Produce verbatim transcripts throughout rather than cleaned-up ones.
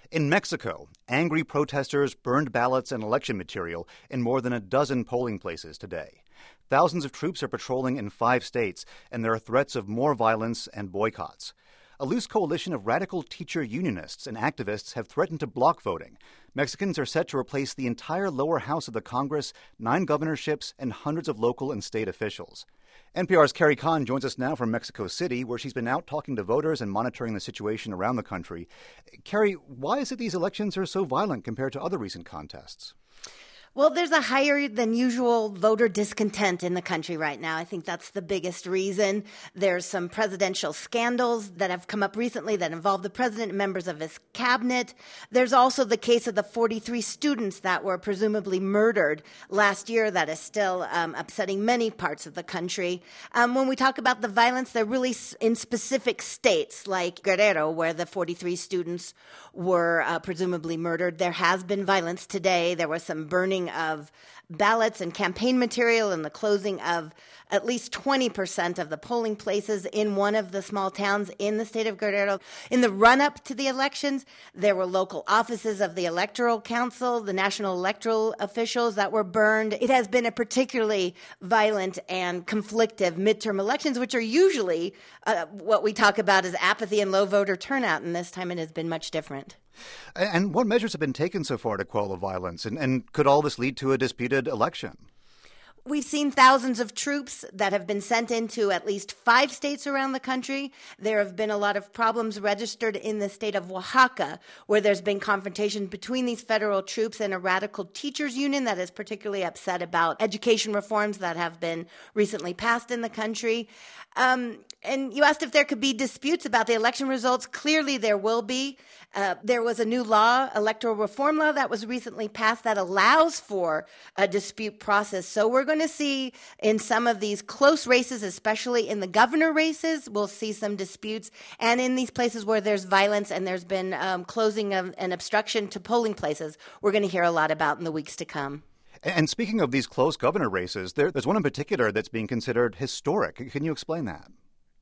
In Mexico, angry protesters burned ballots and election material in more than a dozen polling places today. Thousands of troops are patrolling in five states, and there are threats of more violence and boycotts. A loose coalition of radical teacher unionists and activists have threatened to block voting. Mexicans are set to replace the entire lower house of the Congress, nine governorships, and hundreds of local and state officials. N P R's Carrie Kahn joins us now from Mexico City, where she's been out talking to voters and monitoring the situation around the country. Carrie, why is it these elections are so violent compared to other recent contests? Well, there's a higher than usual voter discontent in the country right now. I think that's the biggest reason. There's some presidential scandals that have come up recently that involve the president and members of his cabinet. There's also the case of the forty-three students that were presumably murdered last year that is still um, upsetting many parts of the country. Um, when we talk about the violence, they're really in specific states like Guerrero, where the forty-three students were uh, presumably murdered. There has been violence today. There was some burning of ballots and campaign material and the closing of at least twenty percent of the polling places in one of the small towns in the state of Guerrero. In the run-up to the elections, there were local offices of the Electoral Council, the national electoral officials that were burned. It has been a particularly violent and conflictive midterm elections, which are usually uh, what we talk about as apathy and low voter turnout, and this time it has been much different. And what measures have been taken so far to quell the violence? And, and could all this lead to a disputed election? We've seen thousands of troops that have been sent into at least five states around the country. There have been a lot of problems registered in the state of Oaxaca, where there's been confrontation between these federal troops and a radical teachers union that is particularly upset about education reforms that have been recently passed in the country. Um, and you asked if there could be disputes about the election results. Clearly there will be. Uh, there was a new law, electoral reform law, that was recently passed that allows for a dispute process. So we're going to see in some of these close races, especially in the governor races, we'll see some disputes. And in these places where there's violence and there's been um, closing of and obstruction to polling places, we're going to hear a lot about in the weeks to come. And speaking of these close governor races, there, there's one in particular that's being considered historic. Can you explain that?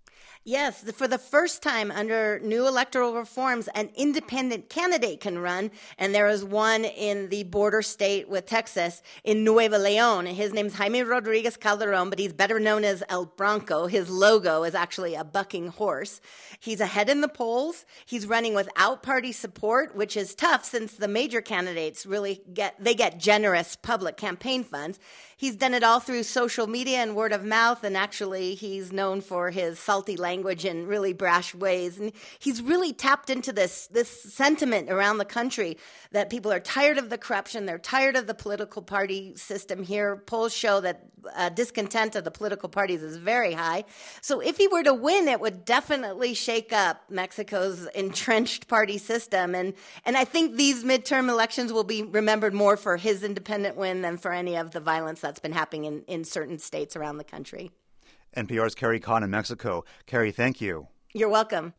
Yes, for the first time under new electoral reforms, an independent candidate can run, and there is one in the border state with Texas in Nuevo Leon. His name's Jaime Rodriguez Calderon, but he's better known as El Bronco. His logo is actually a bucking horse. He's ahead in the polls. He's running without party support, which is tough since the major candidates really get, they get generous public campaign funds. He's done it all through social media and word of mouth, and actually he's known for his salty language and really brash ways. And he's really tapped into this, this sentiment around the country that people are tired of the corruption. They're tired of the political party system here. Polls show that uh, discontent of the political parties is very high. So if he were to win, it would definitely shake up Mexico's entrenched party system. And, and I think these midterm elections will be remembered more for his independent win than for any of the violence that's been happening in, in certain states around the country. N P R's Carrie Kahn in Mexico. Carrie, thank you. You're welcome.